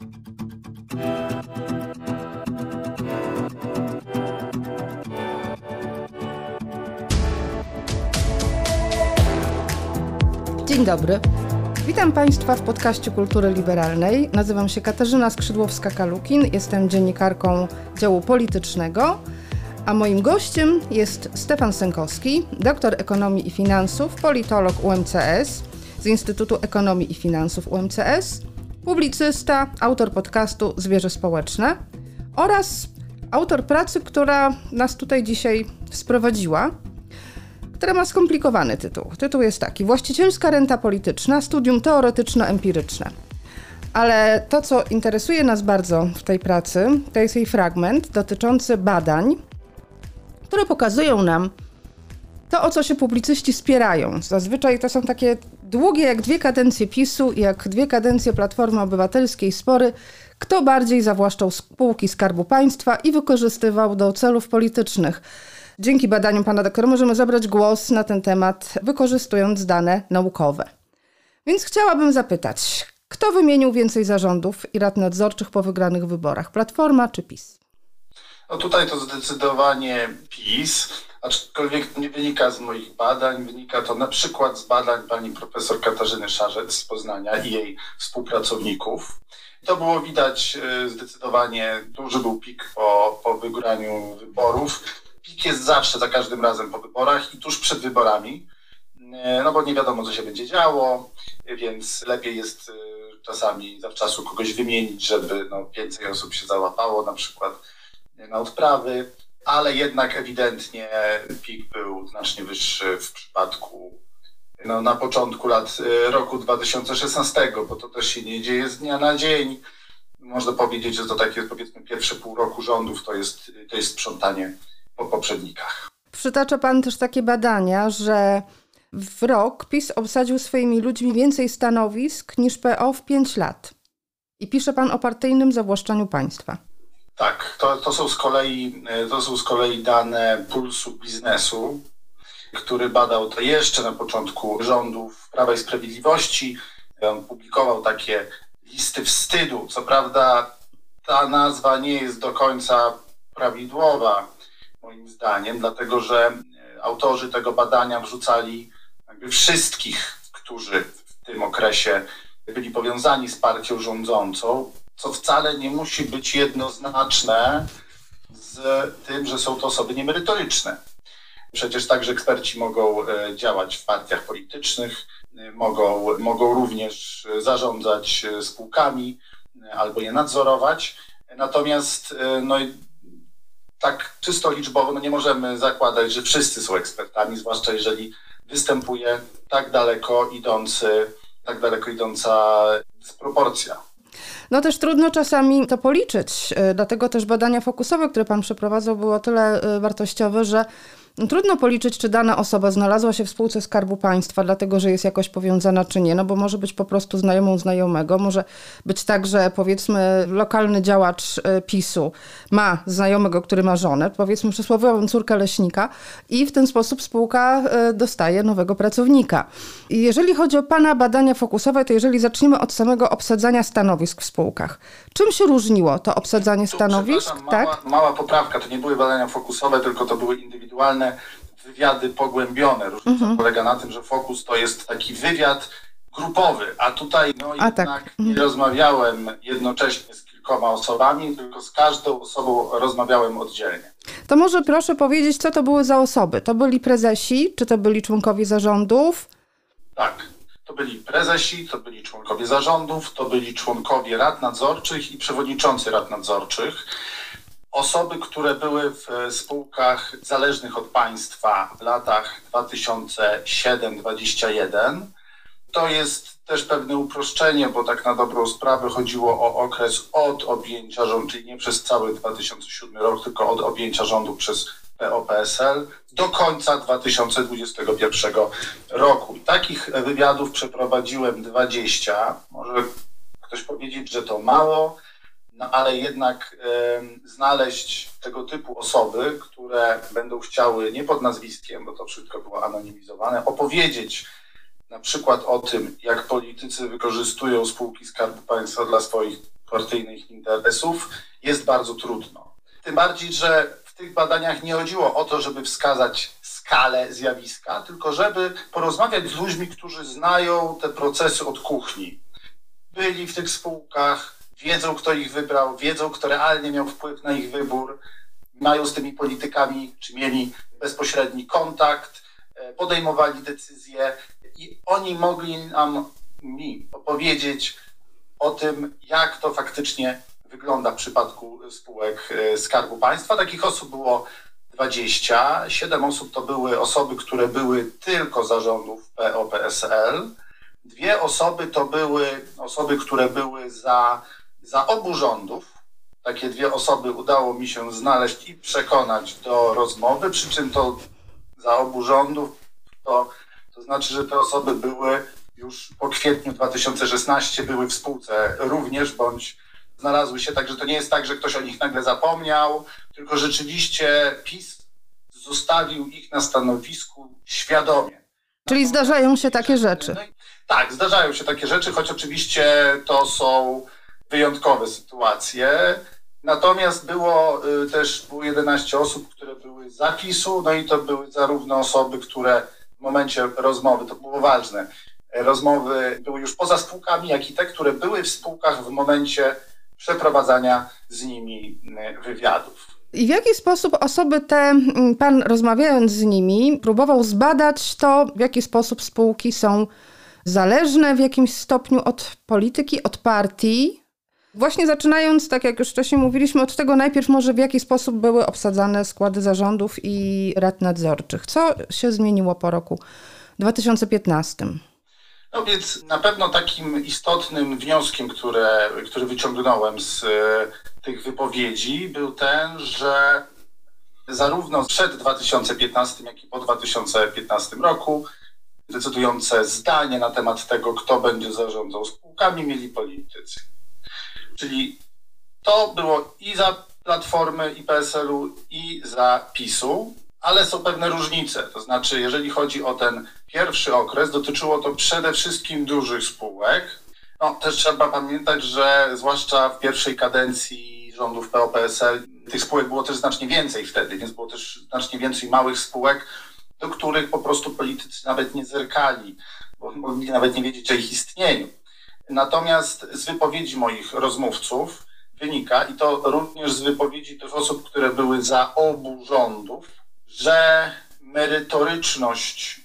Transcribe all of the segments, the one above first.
Dzień dobry. Witam Państwa w podcaście Kultury Liberalnej. Nazywam się Katarzyna Skrzydłowska-Kalukin, jestem dziennikarką działu politycznego, a moim gościem jest Stefan Sękowski, doktor ekonomii i finansów, politolog UMCS z Instytutu Ekonomii i Finansów UMCS, publicysta, autor podcastu Zwierzę Społeczne oraz autor pracy, która nas tutaj dzisiaj sprowadziła, która ma skomplikowany tytuł. Tytuł jest taki: Właścicielska renta polityczna, studium teoretyczno-empiryczne. Ale to, co interesuje nas bardzo w tej pracy, to jest jej fragment dotyczący badań, które pokazują nam to, o co się publicyści spierają. Zazwyczaj to są takie długie jak 2 kadencje PiS-u i jak 2 kadencje Platformy Obywatelskiej spory, kto bardziej zawłaszczał spółki Skarbu Państwa i wykorzystywał do celów politycznych. Dzięki badaniom pana doktora możemy zabrać głos na ten temat, wykorzystując dane naukowe. Więc chciałabym zapytać, kto wymienił więcej zarządów i rad nadzorczych po wygranych wyborach? Platforma czy PiS? No tutaj to zdecydowanie PiS, aczkolwiek nie wynika z moich badań, wynika to na przykład z badań pani profesor Katarzyny Szarzec z Poznania i jej współpracowników. To było widać zdecydowanie, duży był pik po wygraniu wyborów. Pik jest zawsze, za każdym razem po wyborach i tuż przed wyborami, no bo nie wiadomo, co się będzie działo, więc lepiej jest czasami zawczasu kogoś wymienić, żeby więcej osób się załapało, na przykład na odprawy, ale jednak ewidentnie pik był znacznie wyższy w przypadku na początku roku 2016, bo to też się nie dzieje z dnia na dzień. Można powiedzieć, że to takie, powiedzmy, pierwsze pół roku rządów to jest sprzątanie po poprzednikach. Przytacza pan też takie badania, że w rok PiS obsadził swoimi ludźmi więcej stanowisk niż PO w 5 lat. I pisze pan o partyjnym zawłaszczaniu państwa. Tak, to są z kolei dane Pulsu Biznesu, który badał to jeszcze na początku rządów Prawa i Sprawiedliwości. On publikował takie listy wstydu. Co prawda ta nazwa nie jest do końca prawidłowa, moim zdaniem, dlatego że autorzy tego badania wrzucali jakby wszystkich, którzy w tym okresie byli powiązani z partią rządzącą, co wcale nie musi być jednoznaczne z tym, że są to osoby niemerytoryczne. Przecież także eksperci mogą działać w partiach politycznych, mogą również zarządzać spółkami albo je nadzorować. Natomiast tak czysto liczbowo nie możemy zakładać, że wszyscy są ekspertami, zwłaszcza jeżeli występuje tak daleko idąca dysproporcja. No też trudno czasami to policzyć, dlatego też badania fokusowe, które pan przeprowadzał, było o tyle wartościowe, że trudno policzyć, czy dana osoba znalazła się w spółce Skarbu Państwa, dlatego że jest jakoś powiązana, czy nie, no bo może być po prostu znajomą znajomego, może być tak, że powiedzmy lokalny działacz PiS-u ma znajomego, który ma żonę, powiedzmy przysłowiową córkę leśnika i w ten sposób spółka dostaje nowego pracownika. I jeżeli chodzi o pana badania fokusowe, to jeżeli zaczniemy od samego obsadzania stanowisk w spółkach. Czym się różniło to obsadzanie stanowisk? Mała poprawka, to nie były badania fokusowe, tylko to były indywidualne wywiady pogłębione. Różnica polega na tym, że fokus to jest taki wywiad grupowy, a tutaj nie rozmawiałem jednocześnie z kilkoma osobami, tylko z każdą osobą rozmawiałem oddzielnie. To może proszę powiedzieć, co to były za osoby? To byli prezesi, czy to byli członkowie zarządów? Tak, to byli prezesi, to byli członkowie zarządów, to byli członkowie rad nadzorczych i przewodniczący rad nadzorczych. Osoby, które były w spółkach zależnych od państwa w latach 2007-2021. To jest też pewne uproszczenie, bo tak na dobrą sprawę chodziło o okres od objęcia rządu, czyli nie przez cały 2007 rok, tylko od objęcia rządu przez PO-PSL do końca 2021 roku. I takich wywiadów przeprowadziłem 20. Może ktoś powiedzieć, że to mało, no ale jednak znaleźć tego typu osoby, które będą chciały nie pod nazwiskiem, bo to wszystko było anonimizowane, opowiedzieć na przykład o tym, jak politycy wykorzystują spółki Skarbu Państwa dla swoich partyjnych interesów, jest bardzo trudno. Tym bardziej, że w tych badaniach nie chodziło o to, żeby wskazać skalę zjawiska, tylko żeby porozmawiać z ludźmi, którzy znają te procesy od kuchni. Byli w tych spółkach, wiedzą, kto ich wybrał, wiedzą, kto realnie miał wpływ na ich wybór, mają z tymi politykami, czy mieli bezpośredni kontakt, podejmowali decyzje i oni mogli mi opowiedzieć o tym, jak to faktycznie wygląda w przypadku spółek Skarbu Państwa. Takich osób było 20. 7 osób to były osoby, które były tylko zarządów PO-PSL. 2 osoby to były osoby, które były za obu rządów. Takie 2 osoby udało mi się znaleźć i przekonać do rozmowy, przy czym to za obu rządów to znaczy, że te osoby były już po kwietniu 2016 były w spółce również, bądź znalazły się, także to nie jest tak, że ktoś o nich nagle zapomniał, tylko rzeczywiście PiS zostawił ich na stanowisku świadomie. Czyli zdarzają się takie rzeczy. Tak, zdarzają się takie rzeczy, choć oczywiście to są wyjątkowe sytuacje. Natomiast było 11 osób, które były z PiS-u, no i to były zarówno osoby, które w momencie rozmowy, to było ważne, rozmowy były już poza spółkami, jak i te, które były w spółkach w momencie przeprowadzania z nimi wywiadów. I w jaki sposób osoby te, pan rozmawiając z nimi, próbował zbadać to, w jaki sposób spółki są zależne w jakimś stopniu od polityki, od partii? Właśnie zaczynając, tak jak już wcześniej mówiliśmy, od tego najpierw może w jaki sposób były obsadzane składy zarządów i rad nadzorczych. Co się zmieniło po roku 2015? No więc na pewno takim istotnym wnioskiem, który wyciągnąłem z tych wypowiedzi, był ten, że zarówno przed 2015, jak i po 2015 roku decydujące zdanie na temat tego, kto będzie zarządzał spółkami, mieli politycy. Czyli to było i za Platformy, i PSL-u, i za PiS-u, ale są pewne różnice. To znaczy, jeżeli chodzi o ten pierwszy okres, dotyczyło to przede wszystkim dużych spółek. No, też trzeba pamiętać, że zwłaszcza w pierwszej kadencji rządów PO-PSL tych spółek było też znacznie więcej wtedy, więc było też znacznie więcej małych spółek, do których po prostu politycy nawet nie zerkali, bo mogli nawet nie wiedzieć o ich istnieniu. Natomiast z wypowiedzi moich rozmówców wynika, i to również z wypowiedzi tych osób, które były za obu rządów, że merytoryczność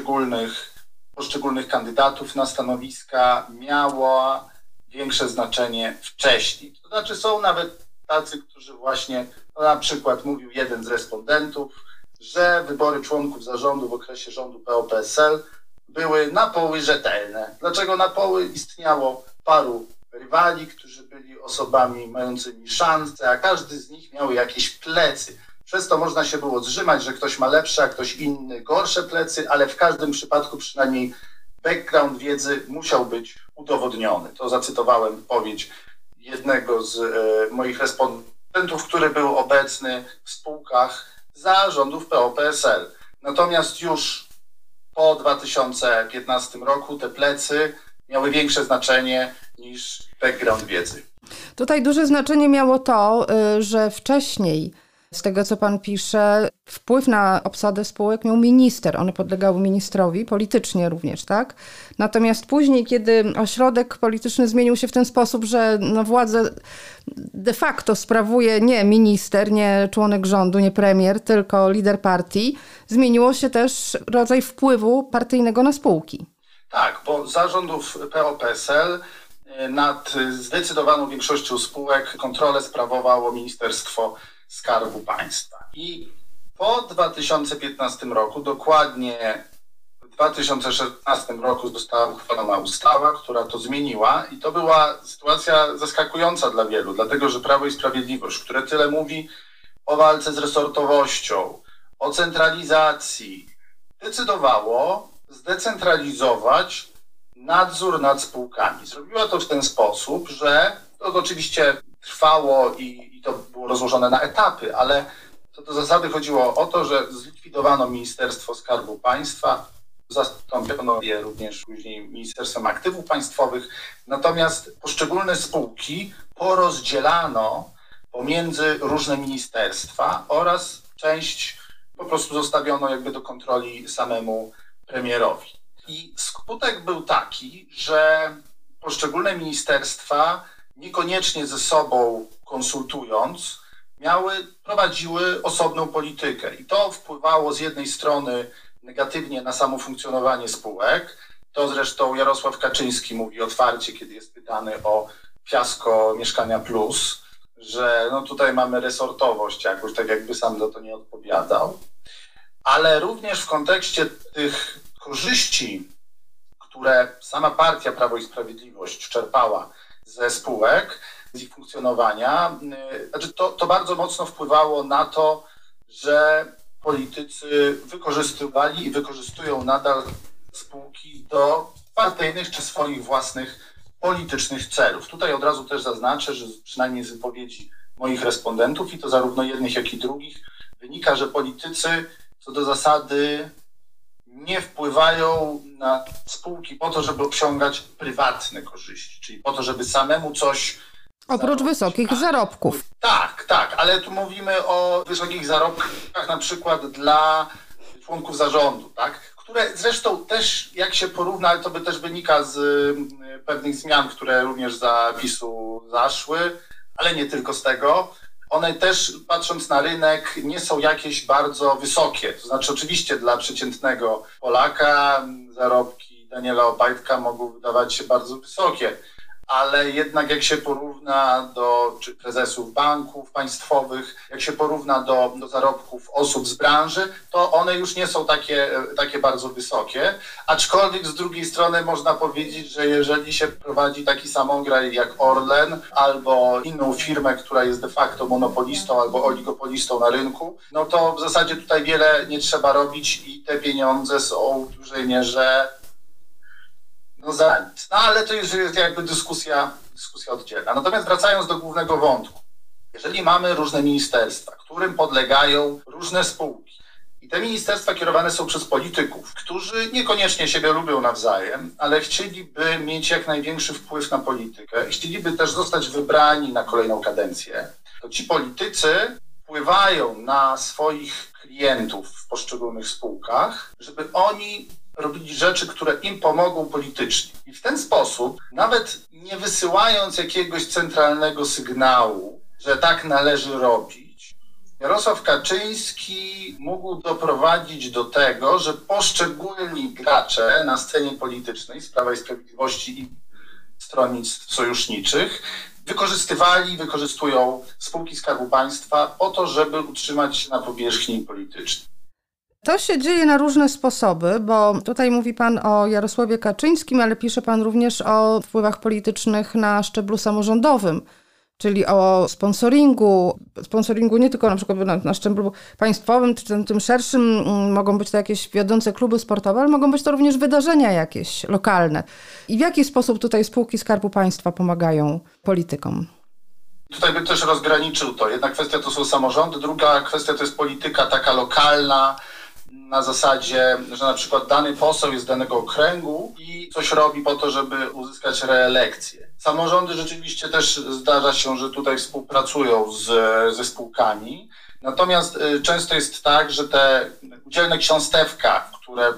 poszczególnych kandydatów na stanowiska miała większe znaczenie wcześniej. To znaczy są nawet tacy, którzy właśnie, no na przykład mówił jeden z respondentów, że wybory członków zarządu w okresie rządu PO-PSL były na poły rzetelne. Dlaczego na poły? Istniało paru rywali, którzy byli osobami mającymi szanse, a każdy z nich miał jakieś plecy. Przez to można się było zrzymać, że ktoś ma lepsze, a ktoś inny gorsze plecy, ale w każdym przypadku przynajmniej background wiedzy musiał być udowodniony. To zacytowałem wypowiedź jednego z moich respondentów, który był obecny w spółkach za rządów PO-PSL. Natomiast już po 2015 roku te plecy miały większe znaczenie niż background wiedzy. Tutaj duże znaczenie miało to, że wcześniej, z tego co pan pisze, wpływ na obsadę spółek miał minister. One podlegały ministrowi, politycznie również, tak? Natomiast później, kiedy ośrodek polityczny zmienił się w ten sposób, że władzę de facto sprawuje nie minister, nie członek rządu, nie premier, tylko lider partii, zmieniło się też rodzaj wpływu partyjnego na spółki. Tak, bo zarządów PO-PSL nad zdecydowaną większością spółek kontrolę sprawowało Ministerstwo Skarbu Państwa. I po 2015 roku, dokładnie w 2016 roku została uchwalona ustawa, która to zmieniła i to była sytuacja zaskakująca dla wielu, dlatego że Prawo i Sprawiedliwość, które tyle mówi o walce z resortowością, o centralizacji, decydowało zdecentralizować nadzór nad spółkami. Zrobiła to w ten sposób, że to oczywiście trwało i to było rozłożone na etapy, ale co do zasady chodziło o to, że zlikwidowano Ministerstwo Skarbu Państwa, Zastąpiono je również później Ministerstwem Aktywów Państwowych. Natomiast poszczególne spółki porozdzielano pomiędzy różne ministerstwa oraz część po prostu zostawiono jakby do kontroli samemu premierowi. I skutek był taki, że poszczególne ministerstwa niekoniecznie ze sobą konsultując prowadziły osobną politykę. I to wpływało z jednej strony negatywnie na samo funkcjonowanie spółek. To zresztą Jarosław Kaczyński mówi otwarcie, kiedy jest pytany o fiasko Mieszkania Plus, że no tutaj mamy resortowość jakoś, tak jakby sam za to nie odpowiadał. Ale również w kontekście tych korzyści, które sama partia Prawo i Sprawiedliwość czerpała ze spółek, z ich funkcjonowania, to bardzo mocno wpływało na to, że politycy wykorzystywali i wykorzystują nadal spółki do partyjnych czy swoich własnych politycznych celów. Tutaj od razu też zaznaczę, że przynajmniej z wypowiedzi moich respondentów, i to zarówno jednych, jak i drugich, wynika, że politycy co do zasady nie wpływają na spółki po to, żeby osiągać prywatne korzyści, czyli po to, żeby samemu coś oprócz wysokich zarobków. Tak, ale tu mówimy o wysokich zarobkach na przykład dla członków zarządu, tak? Które zresztą też, jak się porówna, ale to by też wynika z pewnych zmian, które również za PiS-u zaszły, ale nie tylko z tego. One też, patrząc na rynek, nie są jakieś bardzo wysokie. To znaczy oczywiście dla przeciętnego Polaka zarobki Daniela Obajtka mogą wydawać się bardzo wysokie, ale jednak jak się porówna do prezesów banków państwowych, jak się porówna do zarobków osób z branży, to one już nie są takie bardzo wysokie. Aczkolwiek z drugiej strony można powiedzieć, że jeżeli się prowadzi taki samograj jak Orlen albo inną firmę, która jest de facto monopolistą albo oligopolistą na rynku, no to w zasadzie tutaj wiele nie trzeba robić i te pieniądze są w dużej mierze za nic. No ale to jest jakby dyskusja oddzielna. Natomiast wracając do głównego wątku. Jeżeli mamy różne ministerstwa, którym podlegają różne spółki i te ministerstwa kierowane są przez polityków, którzy niekoniecznie siebie lubią nawzajem, ale chcieliby mieć jak największy wpływ na politykę, chcieliby też zostać wybrani na kolejną kadencję, to ci politycy wpływają na swoich klientów w poszczególnych spółkach, żeby oni robili rzeczy, które im pomogą politycznie. I w ten sposób, nawet nie wysyłając jakiegoś centralnego sygnału, że tak należy robić, Jarosław Kaczyński mógł doprowadzić do tego, że poszczególni gracze na scenie politycznej z Prawa i Sprawiedliwości i stronnictw sojuszniczych wykorzystują spółki Skarbu Państwa po to, żeby utrzymać się na powierzchni politycznej. To się dzieje na różne sposoby, bo tutaj mówi Pan o Jarosławie Kaczyńskim, ale pisze Pan również o wpływach politycznych na szczeblu samorządowym, czyli o sponsoringu nie tylko na przykład na szczeblu państwowym, czy tym szerszym, mogą być to jakieś wiodące kluby sportowe, ale mogą być to również wydarzenia jakieś lokalne. I w jaki sposób tutaj spółki Skarbu Państwa pomagają politykom? Tutaj bym też rozgraniczył to. Jedna kwestia to są samorządy, druga kwestia to jest polityka taka lokalna, na zasadzie, że na przykład dany poseł jest z danego okręgu i coś robi po to, żeby uzyskać reelekcję. Samorządy rzeczywiście też zdarza się, że tutaj współpracują ze spółkami. Natomiast często jest tak, że te udzielne ksiąstewka, w które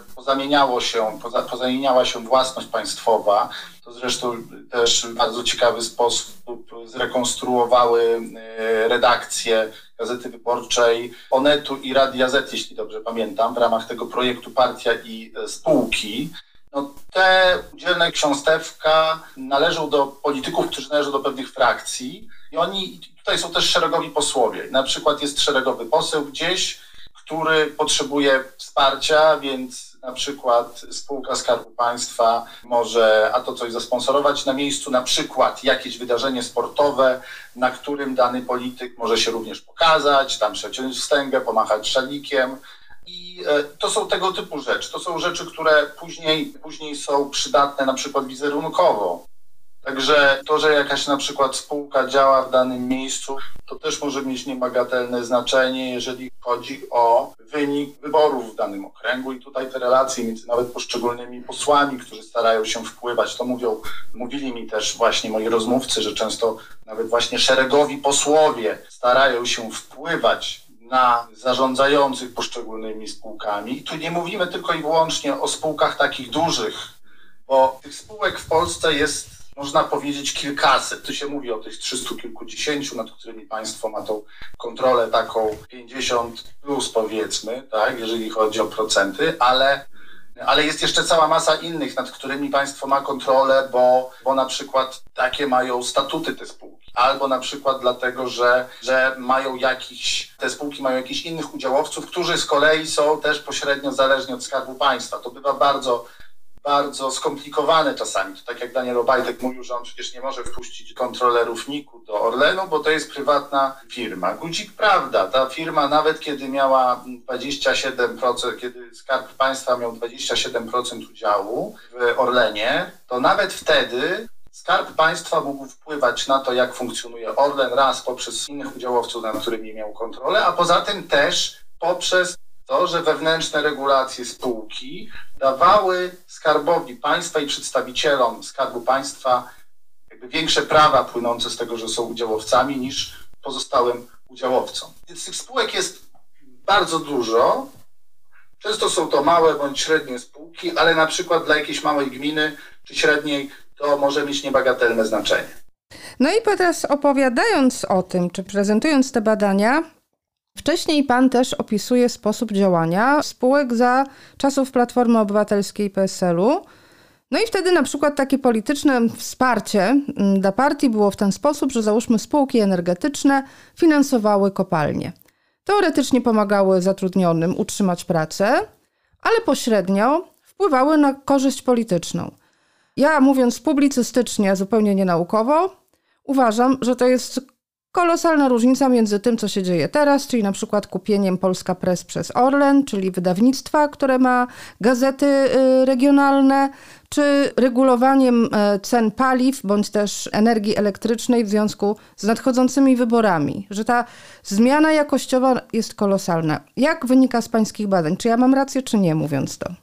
pozamieniała się własność państwowa, to zresztą też w bardzo ciekawy sposób zrekonstruowały redakcje Gazety Wyborczej, Onetu i Radia Z, jeśli dobrze pamiętam, w ramach tego projektu Partia i Spółki. No, te udzielne ksiąstewka należą do polityków, którzy należą do pewnych frakcji i tutaj są też szeregowi posłowie. Na przykład jest szeregowy poseł gdzieś, który potrzebuje wsparcia, więc na przykład spółka Skarbu Państwa może coś zasponsorować na miejscu, na przykład jakieś wydarzenie sportowe, na którym dany polityk może się również pokazać, tam przeciąć wstęgę, pomachać szalikiem. I to są tego typu rzeczy. To są rzeczy, które później są przydatne na przykład wizerunkowo Także to, że jakaś na przykład spółka działa w danym miejscu, to też może mieć niebagatelne znaczenie, jeżeli chodzi o wynik wyborów w danym okręgu i tutaj te relacje między nawet poszczególnymi posłami, którzy starają się wpływać, to mówili mi też właśnie moi rozmówcy, że często nawet właśnie szeregowi posłowie starają się wpływać na zarządzających poszczególnymi spółkami. I tu nie mówimy tylko i wyłącznie o spółkach takich dużych, bo tych spółek w Polsce jest, można powiedzieć, kilkaset. Tu się mówi o tych 300 kilkudziesięciu, nad którymi państwo ma tą kontrolę taką 50 plus powiedzmy, tak, jeżeli chodzi o procenty, ale jest jeszcze cała masa innych, nad którymi państwo ma kontrolę, bo na przykład takie mają statuty te spółki. Albo na przykład dlatego, że te spółki mają jakichś innych udziałowców, którzy z kolei są też pośrednio zależni od Skarbu Państwa. To bywa bardzo, bardzo skomplikowane czasami. To tak jak Daniel Obajtek mówił, że on przecież nie może wpuścić kontrolerów NIK-u do Orlenu, bo to jest prywatna firma. Guzik, prawda, ta firma nawet kiedy miała 27%, kiedy Skarb Państwa miał 27% udziału w Orlenie, to nawet wtedy Skarb Państwa mógł wpływać na to, jak funkcjonuje Orlen, raz poprzez innych udziałowców, nad którymi miał kontrolę, a poza tym też poprzez to, że wewnętrzne regulacje spółki dawały Skarbowi Państwa i przedstawicielom Skarbu Państwa jakby większe prawa płynące z tego, że są udziałowcami, niż pozostałym udziałowcom. Więc tych spółek jest bardzo dużo. Często są to małe bądź średnie spółki, ale na przykład dla jakiejś małej gminy czy średniej to może mieć niebagatelne znaczenie. No i teraz opowiadając o tym, czy prezentując te badania, wcześniej pan też opisuje sposób działania spółek za czasów Platformy Obywatelskiej i PSL-u. No i wtedy na przykład takie polityczne wsparcie dla partii było w ten sposób, że załóżmy spółki energetyczne finansowały kopalnie. Teoretycznie pomagały zatrudnionym utrzymać pracę, ale pośrednio wpływały na korzyść polityczną. Ja, mówiąc publicystycznie, zupełnie nienaukowo, uważam, że to jest kolosalna różnica między tym, co się dzieje teraz, czyli na przykład kupieniem Polska Press przez Orlen, czyli wydawnictwa, które ma gazety regionalne, czy regulowaniem cen paliw, bądź też energii elektrycznej w związku z nadchodzącymi wyborami, że ta zmiana jakościowa jest kolosalna. Jak wynika z pańskich badań? Czy ja mam rację, czy nie, mówiąc to?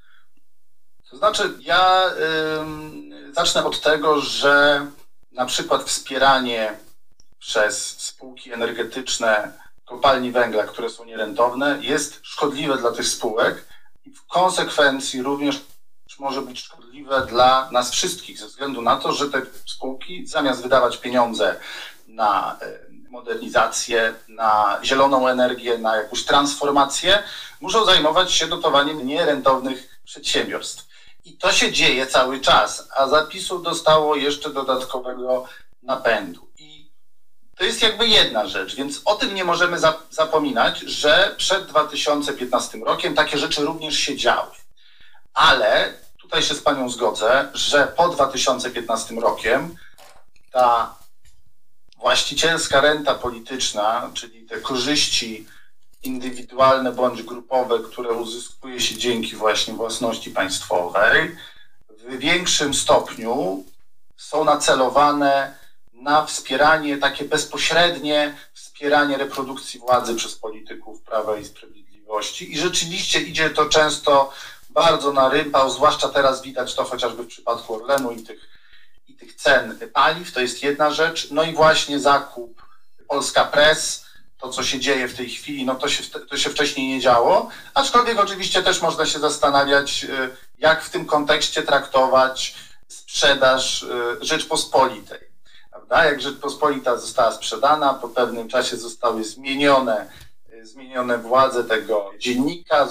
To znaczy, ja zacznę od tego, że na przykład wspieranie przez spółki energetyczne kopalni węgla, które są nierentowne, jest szkodliwe dla tych spółek i w konsekwencji również może być szkodliwe dla nas wszystkich, ze względu na to, że te spółki zamiast wydawać pieniądze na modernizację, na zieloną energię, na jakąś transformację, muszą zajmować się dotowaniem nierentownych przedsiębiorstw. I to się dzieje cały czas, a zapisów dostało jeszcze dodatkowego napędu. I to jest jakby jedna rzecz, więc o tym nie możemy zapominać, że przed 2015 rokiem takie rzeczy również się działy. Ale tutaj się z panią zgodzę, że po 2015 rokiem ta właścicielska renta polityczna, czyli te korzyści indywidualne bądź grupowe, które uzyskuje się dzięki właśnie własności państwowej, w większym stopniu są nacelowane na wspieranie, takie bezpośrednie wspieranie reprodukcji władzy przez polityków Prawa i Sprawiedliwości. I rzeczywiście idzie to często bardzo na rympał, zwłaszcza teraz widać to chociażby w przypadku Orlenu i tych cen paliw, to jest jedna rzecz. No i właśnie zakup Polska Press, to co się dzieje w tej chwili, no to się wcześniej nie działo, aczkolwiek oczywiście też można się zastanawiać, jak w tym kontekście traktować sprzedaż Rzeczpospolitej. Prawda? Jak Rzeczpospolita została sprzedana, po pewnym czasie zostały zmienione władze tego dziennika,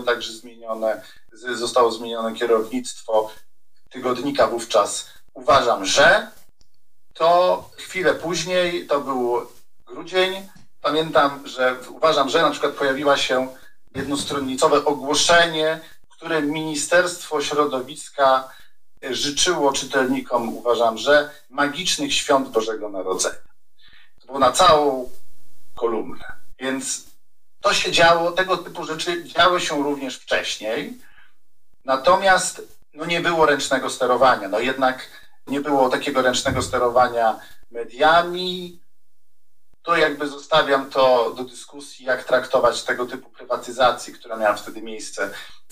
zostało zmienione kierownictwo tygodnika wówczas. Uważam, że to chwilę później, to był grudzień, uważam, że na przykład pojawiła się jednostronnicowe ogłoszenie, w którym Ministerstwo Środowiska życzyło czytelnikom, uważam, że magicznych świąt Bożego Narodzenia. To było na całą kolumnę. Więc to się działo, tego typu rzeczy działy się również wcześniej. Natomiast nie było ręcznego sterowania. Jednak nie było takiego ręcznego sterowania mediami. To jakby zostawiam to do dyskusji, jak traktować tego typu prywatyzacji, która miała wtedy miejsce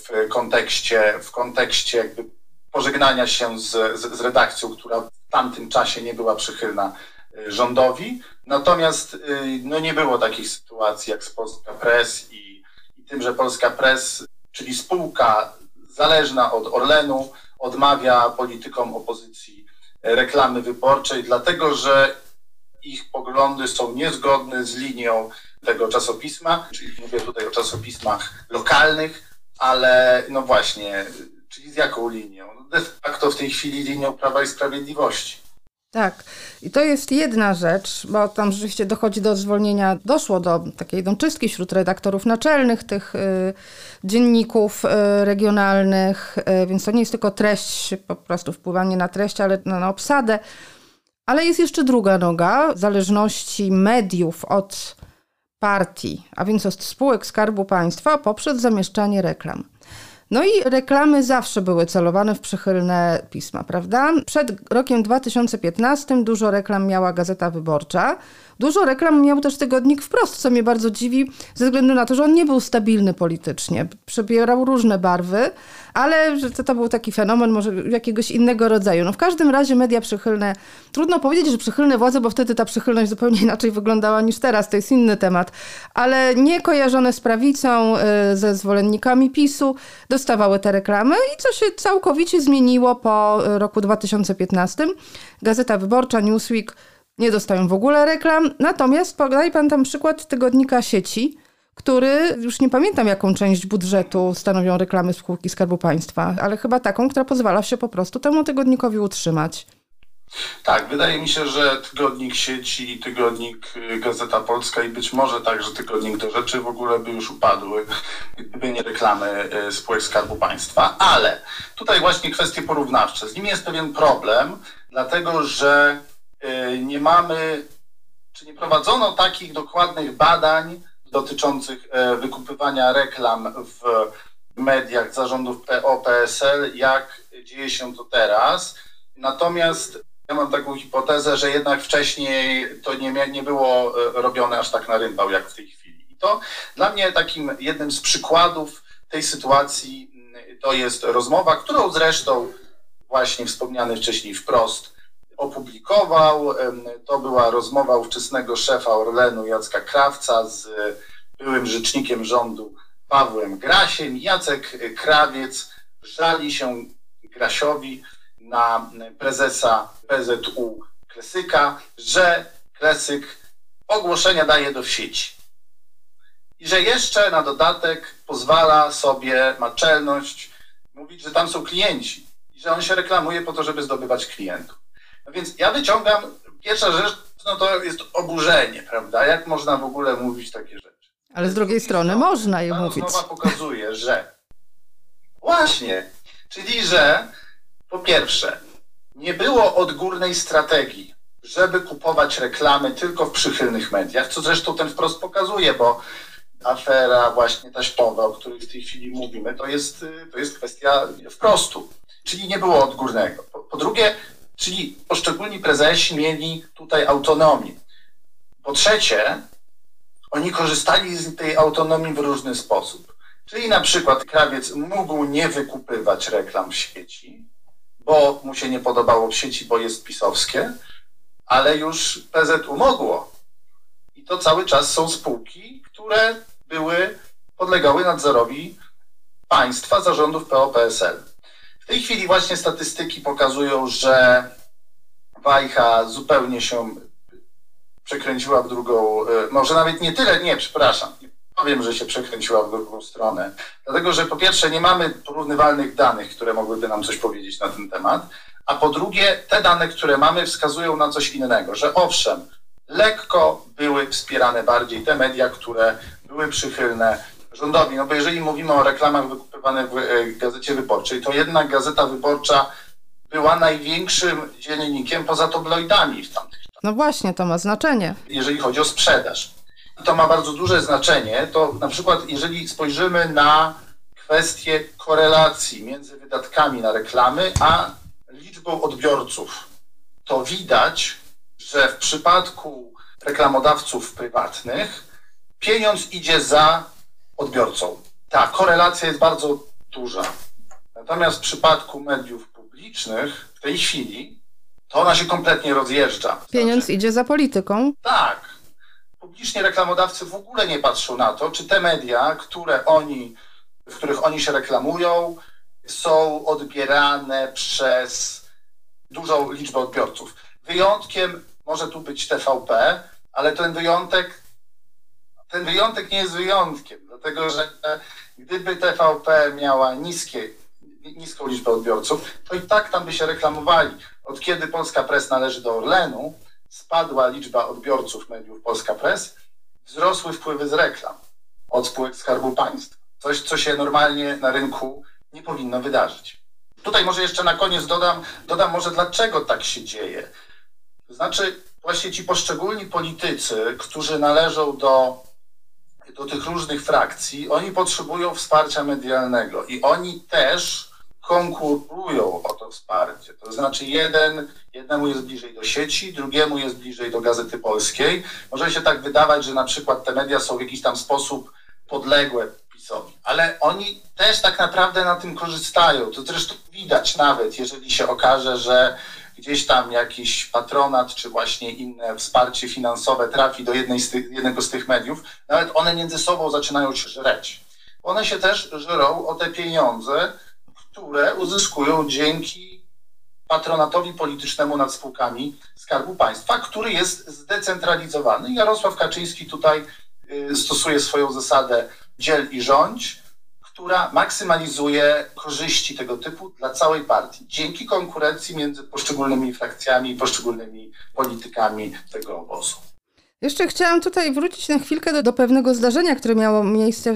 w kontekście jakby pożegnania się z redakcją, która w tamtym czasie nie była przychylna rządowi. Natomiast nie było takich sytuacji jak z Polska Press i tym, że Polska Press, czyli spółka zależna od Orlenu, odmawia politykom opozycji reklamy wyborczej, dlatego że ich poglądy są niezgodne z linią tego czasopisma, czyli mówię tutaj o czasopismach lokalnych, ale no właśnie, czyli z jaką linią? De facto w tej chwili linią Prawa i Sprawiedliwości. Tak, i to jest jedna rzecz, bo tam rzeczywiście doszło do takiej czystki wśród redaktorów naczelnych tych dzienników regionalnych, więc to nie jest tylko treść, po prostu wpływanie na treść, ale na obsadę. Ale jest jeszcze druga noga zależności mediów od partii, a więc od spółek Skarbu Państwa poprzez zamieszczanie reklam. No i reklamy zawsze były celowane w przychylne pisma, prawda? Przed rokiem 2015 dużo reklam miała Gazeta Wyborcza. Dużo reklam miał też tygodnik Wprost, co mnie bardzo dziwi, ze względu na to, że on nie był stabilny politycznie. Przybierał różne barwy, ale że to był taki fenomen może jakiegoś innego rodzaju. No w każdym razie media przychylne, trudno powiedzieć, że przychylne władze, bo wtedy ta przychylność zupełnie inaczej wyglądała niż teraz, to jest inny temat, ale nie kojarzone z prawicą, ze zwolennikami PiS-u, dostawały te reklamy i co się całkowicie zmieniło po roku 2015. Gazeta Wyborcza, Newsweek nie dostają w ogóle reklam, natomiast podaje pan tam przykład tygodnika Sieci, który, już nie pamiętam jaką część budżetu stanowią reklamy spółki Skarbu Państwa, ale chyba taką, która pozwala się po prostu temu tygodnikowi utrzymać. Tak, wydaje mi się, że tygodnik Sieci, tygodnik Gazeta Polska i być może także tygodnik Do Rzeczy w ogóle by już upadły, gdyby nie reklamy spółek Skarbu Państwa, ale tutaj właśnie kwestie porównawcze. Z nimi jest pewien problem, dlatego że nie prowadzono takich dokładnych badań dotyczących wykupywania reklam w mediach zarządów PO-PSL, jak dzieje się to teraz. Natomiast ja mam taką hipotezę, że jednak wcześniej to nie było robione aż tak na rympał, jak w tej chwili. I to dla mnie takim jednym z przykładów tej sytuacji to jest rozmowa, którą zresztą właśnie wspomniany wcześniej Wprost opublikował. To była rozmowa ówczesnego szefa Orlenu Jacka Krawca z byłym rzecznikiem rządu Pawłem Grasiem. Jacek Krawiec żali się Grasiowi na prezesa PZU Klesyka, że Klesyk ogłoszenia daje w sieci. I że jeszcze na dodatek pozwala sobie, ma czelność mówić, że tam są klienci i że on się reklamuje po to, żeby zdobywać klientów. No więc ja wyciągam, pierwsza rzecz, no to jest oburzenie, prawda? Jak można w ogóle mówić takie rzeczy? Ale z drugiej strony można je mówić. Ta rozmowa pokazuje, że właśnie, czyli że po pierwsze, nie było odgórnej strategii, żeby kupować reklamy tylko w przychylnych mediach, co zresztą ten Wprost pokazuje, bo afera właśnie taśmowa, o której w tej chwili mówimy, to jest kwestia Wprostu, czyli nie było odgórnego. Po drugie, czyli poszczególni prezesi mieli tutaj autonomię. Po trzecie, oni korzystali z tej autonomii w różny sposób. Czyli na przykład Krawiec mógł nie wykupywać reklam w sieci, bo mu się nie podobało w sieci, bo jest pisowskie, ale już PZU mogło. I to cały czas są spółki, które podlegały nadzorowi państwa, zarządów PO-PSL. W tej chwili właśnie statystyki pokazują, że wajcha zupełnie się przekręciła w drugą, może nawet nie powiem, że się przekręciła w drugą stronę. Dlatego, że po pierwsze nie mamy porównywalnych danych, które mogłyby nam coś powiedzieć na ten temat, a po drugie te dane, które mamy, wskazują na coś innego, że owszem, lekko były wspierane bardziej te media, które były przychylne rządowi. No bo jeżeli mówimy o reklamach wykupywanych w Gazecie Wyborczej, to jednak Gazeta Wyborcza była największym dziennikiem poza tabloidami w tamtych czasach. No właśnie, to ma znaczenie. Jeżeli chodzi o sprzedaż. To ma bardzo duże znaczenie. To na przykład jeżeli spojrzymy na kwestię korelacji między wydatkami na reklamy a liczbą odbiorców, to widać, że w przypadku reklamodawców prywatnych pieniądz idzie za odbiorcą. Ta korelacja jest bardzo duża. Natomiast w przypadku mediów publicznych w tej chwili to ona się kompletnie rozjeżdża. Pieniądz idzie za polityką? Tak. Publicznie reklamodawcy w ogóle nie patrzą na to, czy te media, w których oni się reklamują, są odbierane przez dużą liczbę odbiorców. Wyjątkiem może tu być TVP, ale ten wyjątek nie jest wyjątkiem, dlatego że gdyby TVP miała niską liczbę odbiorców, to i tak tam by się reklamowali. Od kiedy Polska Press należy do Orlenu, spadła liczba odbiorców mediów Polska Press, wzrosły wpływy z reklam od spółek Skarbu Państwa. Coś, co się normalnie na rynku nie powinno wydarzyć. Tutaj może jeszcze na koniec dodam może dlaczego tak się dzieje. To znaczy właśnie ci poszczególni politycy, którzy należą do tych różnych frakcji, oni potrzebują wsparcia medialnego i oni też konkurują o to wsparcie. To znaczy jednemu jest bliżej do sieci, drugiemu jest bliżej do Gazety Polskiej. Może się tak wydawać, że na przykład te media są w jakiś tam sposób podległe PiS-owi, ale oni też tak naprawdę na tym korzystają. To zresztą widać nawet, jeżeli się okaże, że gdzieś tam jakiś patronat, czy właśnie inne wsparcie finansowe trafi do jednego z tych mediów, nawet one między sobą zaczynają się żreć. One się też żrą o te pieniądze, które uzyskują dzięki patronatowi politycznemu nad spółkami Skarbu Państwa, który jest zdecentralizowany. Jarosław Kaczyński tutaj stosuje swoją zasadę dziel i rządź, która maksymalizuje korzyści tego typu dla całej partii, dzięki konkurencji między poszczególnymi frakcjami i poszczególnymi politykami tego obozu. Jeszcze chciałam tutaj wrócić na chwilkę do pewnego zdarzenia, które miało miejsce w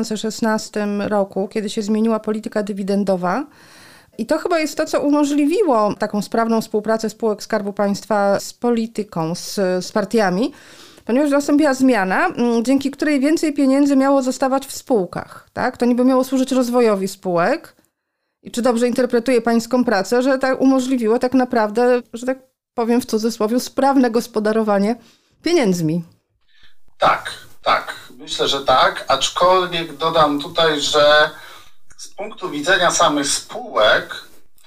2016 roku, kiedy się zmieniła polityka dywidendowa. I to chyba jest to, co umożliwiło taką sprawną współpracę spółek Skarbu Państwa z polityką, z partiami, ponieważ nastąpiła zmiana, dzięki której więcej pieniędzy miało zostawać w spółkach. Tak? To niby miało służyć rozwojowi spółek. I czy dobrze interpretuję pańską pracę, że tak umożliwiło tak naprawdę, że tak powiem w cudzysłowie, sprawne gospodarowanie pieniędzmi? Tak. Myślę, że tak. Aczkolwiek dodam tutaj, że z punktu widzenia samych spółek,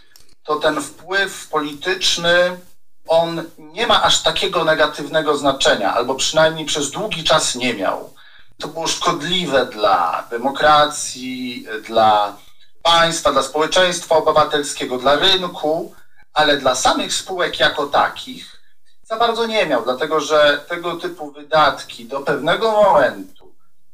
to ten wpływ polityczny on nie ma aż takiego negatywnego znaczenia, albo przynajmniej przez długi czas nie miał. To było szkodliwe dla demokracji, dla państwa, dla społeczeństwa obywatelskiego, dla rynku, ale dla samych spółek jako takich za bardzo nie miał, dlatego że tego typu wydatki do pewnego momentu,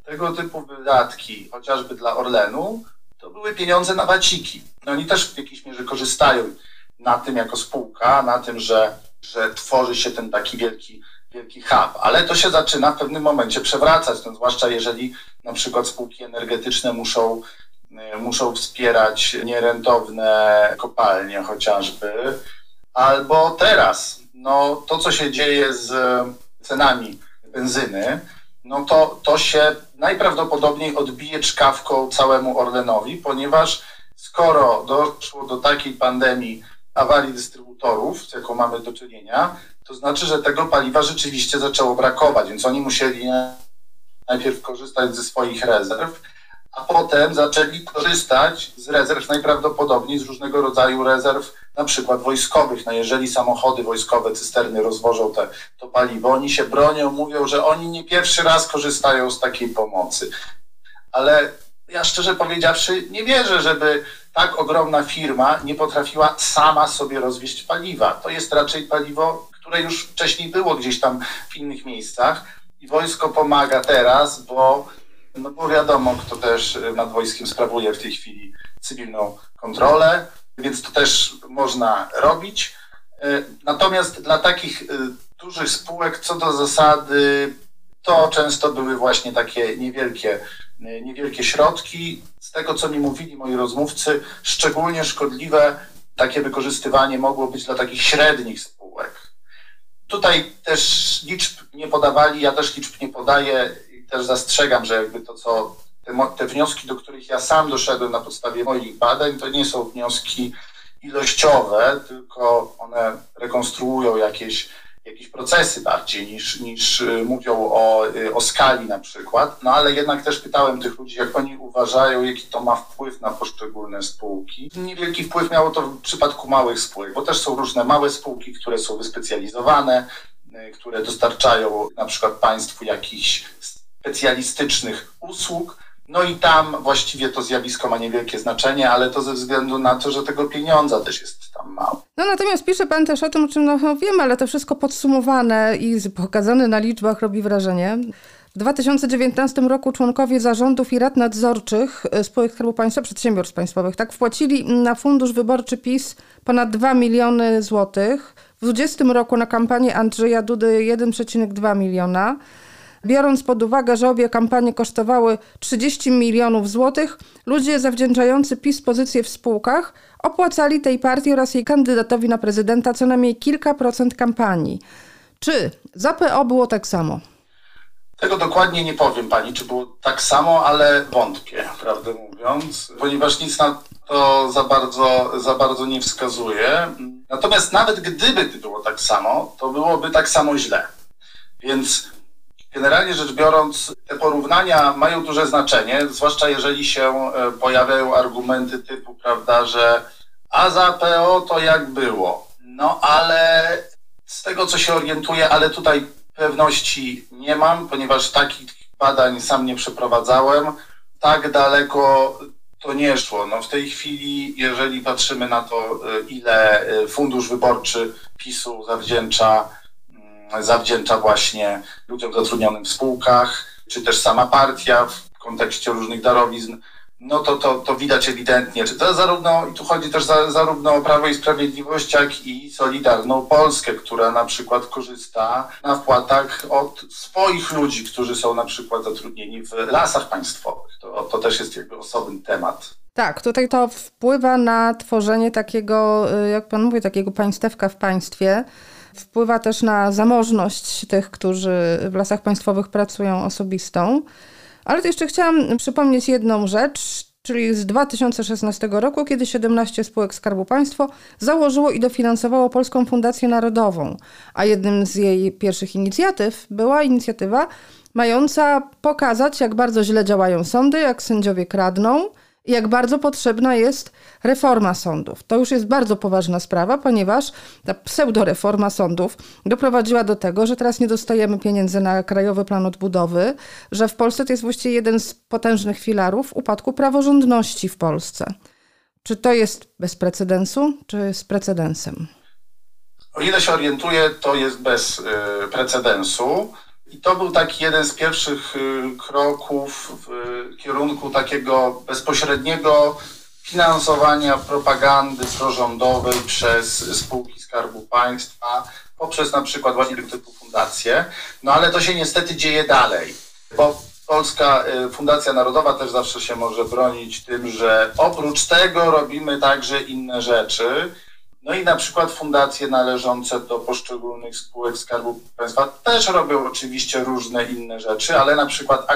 chociażby dla Orlenu, to były pieniądze na waciki. Oni też w jakiejś mierze korzystają na tym jako spółka, na tym, że tworzy się ten taki wielki hub, ale to się zaczyna w pewnym momencie przewracać, no, zwłaszcza jeżeli na przykład spółki energetyczne muszą wspierać nierentowne kopalnie chociażby, albo teraz, no to co się dzieje z cenami benzyny, no to się najprawdopodobniej odbije czkawką całemu Orlenowi, ponieważ skoro doszło do takiej pandemii awarii dystrybutorów, z jaką mamy do czynienia, to znaczy, że tego paliwa rzeczywiście zaczęło brakować, więc oni musieli najpierw korzystać ze swoich rezerw, a potem zaczęli korzystać z rezerw najprawdopodobniej z różnego rodzaju rezerw, na przykład wojskowych. No jeżeli samochody wojskowe, cysterny rozwożą to paliwo, oni się bronią, mówią, że oni nie pierwszy raz korzystają z takiej pomocy. Ale ja szczerze powiedziawszy nie wierzę, żeby tak ogromna firma nie potrafiła sama sobie rozwieźć paliwa. To jest raczej paliwo, które już wcześniej było gdzieś tam w innych miejscach i wojsko pomaga teraz, bo wiadomo, kto też nad wojskiem sprawuje w tej chwili cywilną kontrolę, więc to też można robić. Natomiast dla takich dużych spółek co do zasady to często były właśnie takie niewielkie środki. Z tego, co mi mówili moi rozmówcy, szczególnie szkodliwe takie wykorzystywanie mogło być dla takich średnich spółek. Tutaj też liczb nie podawali, ja też liczb nie podaję i też zastrzegam, że jakby te wnioski, do których ja sam doszedłem na podstawie moich badań, to nie są wnioski ilościowe, tylko one rekonstruują jakieś procesy bardziej niż mówią o skali na przykład. No ale jednak też pytałem tych ludzi, jak oni uważają, jaki to ma wpływ na poszczególne spółki. Niewielki wpływ miało to w przypadku małych spółek, bo też są różne małe spółki, które są wyspecjalizowane, które dostarczają na przykład państwu jakichś specjalistycznych usług. No i tam właściwie to zjawisko ma niewielkie znaczenie, ale to ze względu na to, że tego pieniądza też jest tam mało. No natomiast pisze pan też o tym, o czym wiemy, ale to wszystko podsumowane i pokazane na liczbach robi wrażenie. W 2019 roku członkowie zarządów i rad nadzorczych spółek Skarbu Państwa, przedsiębiorstw państwowych, tak, wpłacili na fundusz wyborczy PiS ponad 2 miliony złotych. W 2020 roku na kampanię Andrzeja Dudy 1,2 miliona. Biorąc pod uwagę, że obie kampanie kosztowały 30 milionów złotych, ludzie zawdzięczający PiS pozycję w spółkach opłacali tej partii oraz jej kandydatowi na prezydenta co najmniej kilka procent kampanii. Czy za PO było tak samo? Tego dokładnie nie powiem pani, czy było tak samo, ale wątpię, prawdę mówiąc, ponieważ nic na to za bardzo nie wskazuje. Natomiast nawet gdyby było tak samo, to byłoby tak samo źle. Więc generalnie rzecz biorąc, te porównania mają duże znaczenie, zwłaszcza jeżeli się pojawiają argumenty typu, prawda, że a za PO to jak było. No ale z tego, co się orientuję, ale tutaj pewności nie mam, ponieważ takich badań sam nie przeprowadzałem. Tak daleko to nie szło. No w tej chwili, jeżeli patrzymy na to, ile fundusz wyborczy PiS-u zawdzięcza właśnie ludziom zatrudnionym w spółkach, czy też sama partia w kontekście różnych darowizn, no to widać ewidentnie, czy to zarówno, i tu chodzi też zarówno o Prawo i Sprawiedliwość, jak i Solidarną Polskę, która na przykład korzysta na wpłatach od swoich ludzi, którzy są na przykład zatrudnieni w Lasach Państwowych. To też jest jakby osobny temat. Tak, tutaj to wpływa na tworzenie takiego, jak pan mówi, takiego państewka w państwie. Wpływa też na zamożność tych, którzy w Lasach Państwowych pracują, osobistą. Ale to jeszcze chciałam przypomnieć jedną rzecz, czyli z 2016 roku, kiedy 17 spółek Skarbu Państwa założyło i dofinansowało Polską Fundację Narodową, a jednym z jej pierwszych inicjatyw była inicjatywa mająca pokazać, jak bardzo źle działają sądy, jak sędziowie kradną i jak bardzo potrzebna jest reforma sądów. To już jest bardzo poważna sprawa, ponieważ ta pseudoreforma sądów doprowadziła do tego, że teraz nie dostajemy pieniędzy na Krajowy Plan Odbudowy, że w Polsce to jest właściwie jeden z potężnych filarów upadku praworządności w Polsce. Czy to jest bez precedensu, czy z precedensem? O ile się orientuję, to jest bez precedensu. I to był taki jeden z pierwszych kroków w kierunku takiego bezpośredniego finansowania propagandy prorządowej przez spółki Skarbu Państwa poprzez na przykład właśnie tego typu fundacje. No ale to się niestety dzieje dalej, bo Polska Fundacja Narodowa też zawsze się może bronić tym, że oprócz tego robimy także inne rzeczy. No i na przykład fundacje należące do poszczególnych spółek Skarbu Państwa też robią oczywiście różne inne rzeczy, ale na przykład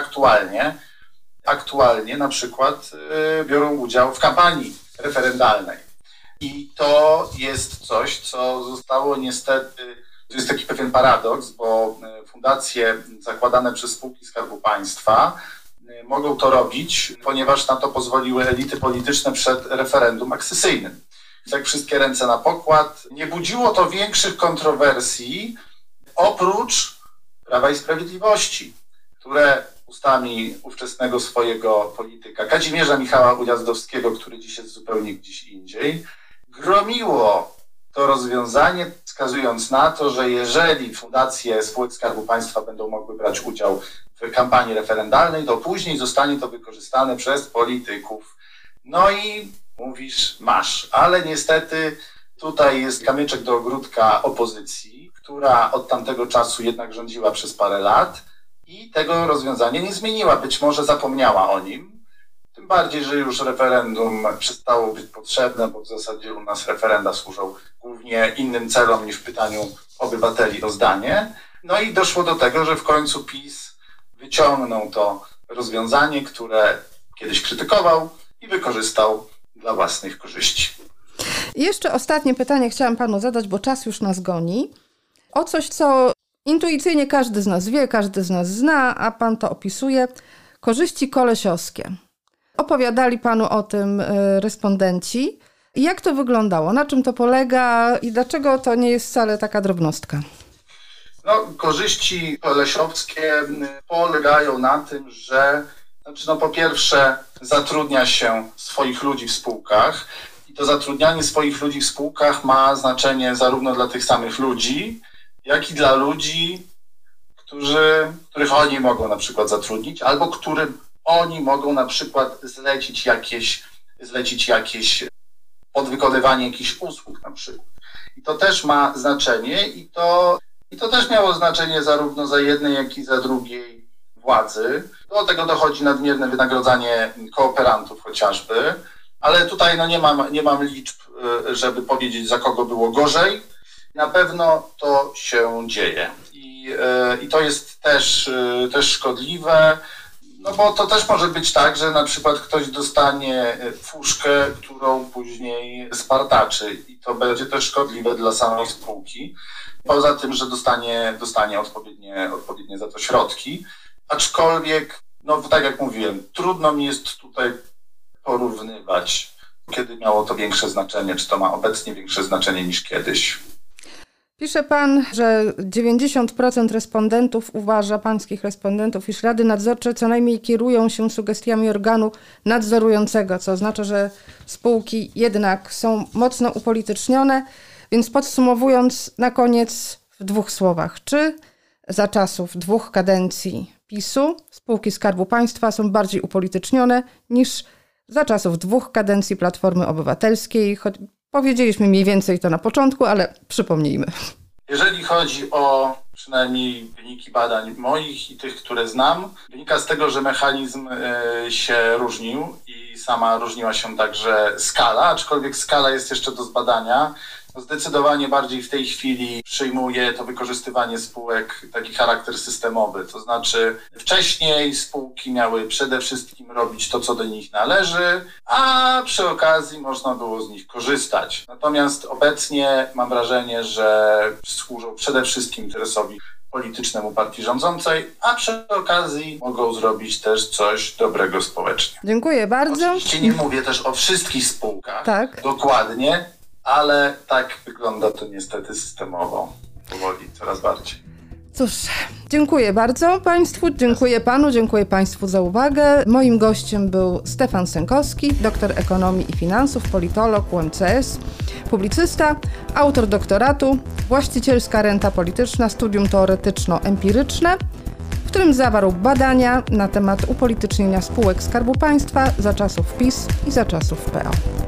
aktualnie na przykład biorą udział w kampanii referendalnej. I to jest coś, co zostało niestety, to jest taki pewien paradoks, bo fundacje zakładane przez spółki Skarbu Państwa mogą to robić, ponieważ na to pozwoliły elity polityczne przed referendum akcesyjnym. Tak wszystkie ręce na pokład. Nie budziło to większych kontrowersji oprócz Prawa i Sprawiedliwości, które ustami ówczesnego swojego polityka Kazimierza Michała Ujazdowskiego, który dziś jest zupełnie gdzieś indziej, gromiło to rozwiązanie, wskazując na to, że jeżeli fundacje spółek Skarbu Państwa będą mogły brać udział w kampanii referendalnej, to później zostanie to wykorzystane przez polityków. No i mówisz, masz, ale niestety tutaj jest kamyczek do ogródka opozycji, która od tamtego czasu jednak rządziła przez parę lat i tego rozwiązania nie zmieniła. Być może zapomniała o nim, tym bardziej, że już referendum przestało być potrzebne, bo w zasadzie u nas referenda służą głównie innym celom niż pytaniu obywateli o zdanie. No i doszło do tego, że w końcu PiS wyciągnął to rozwiązanie, które kiedyś krytykował i wykorzystał dla własnych korzyści. I jeszcze ostatnie pytanie chciałam panu zadać, bo czas już nas goni. O coś, co intuicyjnie każdy z nas wie, każdy z nas zna, a pan to opisuje. Korzyści kolesiowskie. Opowiadali panu o tym respondenci. Jak to wyglądało? Na czym to polega i dlaczego to nie jest wcale taka drobnostka? Korzyści kolesiowskie polegają na tym, że po pierwsze zatrudnia się swoich ludzi w spółkach i to zatrudnianie swoich ludzi w spółkach ma znaczenie zarówno dla tych samych ludzi, jak i dla ludzi, których oni mogą na przykład zatrudnić, albo którym oni mogą na przykład zlecić jakieś podwykonywanie jakichś usług na przykład. I to też ma znaczenie i to też miało znaczenie zarówno za jednej, jak i za drugiej władzy. Do tego dochodzi nadmierne wynagradzanie kooperantów chociażby, ale tutaj nie mam liczb, żeby powiedzieć, za kogo było gorzej. Na pewno to się dzieje i to jest też szkodliwe, bo to też może być tak, że na przykład ktoś dostanie fuszkę, którą później spartaczy i to będzie też szkodliwe dla samej spółki. Poza tym, że dostanie odpowiednie za to środki. Aczkolwiek, tak jak mówiłem, trudno mi jest tutaj porównywać, kiedy miało to większe znaczenie, czy to ma obecnie większe znaczenie niż kiedyś. Pisze pan, że 90% respondentów uważa, pańskich respondentów, iż rady nadzorcze co najmniej kierują się sugestiami organu nadzorującego, co oznacza, że spółki jednak są mocno upolitycznione. Więc podsumowując na koniec w 2 słowach. Czy za czasów 2 kadencji PiS-u spółki Skarbu Państwa są bardziej upolitycznione niż za czasów 2 kadencji Platformy Obywatelskiej? Choć powiedzieliśmy mniej więcej to na początku, ale przypomnijmy. Jeżeli chodzi o przynajmniej wyniki badań moich i tych, które znam, wynika z tego, że mechanizm się różnił i sama różniła się także skala, aczkolwiek skala jest jeszcze do zbadania. Zdecydowanie bardziej w tej chwili przyjmuje to wykorzystywanie spółek taki charakter systemowy. To znaczy wcześniej spółki miały przede wszystkim robić to, co do nich należy, a przy okazji można było z nich korzystać. Natomiast obecnie mam wrażenie, że służą przede wszystkim interesowi politycznemu partii rządzącej, a przy okazji mogą zrobić też coś dobrego społecznie. Dziękuję bardzo. Oczywiście nie mówię też o wszystkich spółkach, tak. Dokładnie, ale tak wygląda to niestety systemowo, powoli, coraz bardziej. Cóż, dziękuję bardzo Państwu, dziękuję Panu, dziękuję Państwu za uwagę. Moim gościem był Stefan Sękowski, doktor ekonomii i finansów, politolog UMCS, publicysta, autor doktoratu Właścicielska renta polityczna, studium teoretyczno-empiryczne, w którym zawarł badania na temat upolitycznienia spółek Skarbu Państwa za czasów PiS i za czasów PO.